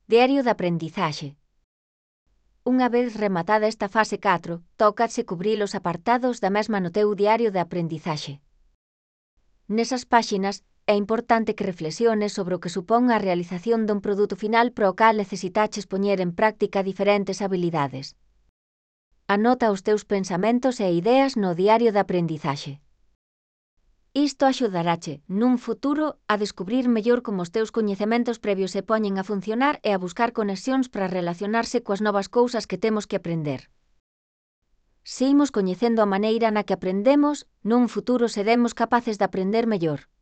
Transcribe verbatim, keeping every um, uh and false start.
Diario de aprendizaxe. Unha vez rematada esta fase catro, tócase cubrir os apartados da mesma no teu diario de aprendizaxe. Nesas páxinas, é importante que reflexiones sobre o que supón a realización dun produto final para o cal necesitaches poñer en práctica diferentes habilidades. Anota os teus pensamentos e ideas no diario de aprendizaxe. Isto axudarache, nun futuro, a descubrir mellor como os teus coñecementos previos se poñen a funcionar e a buscar conexións para relacionarse coas novas cousas que temos que aprender. Se imos coñecendo a maneira na que aprendemos, nun futuro seremos capaces de aprender mellor.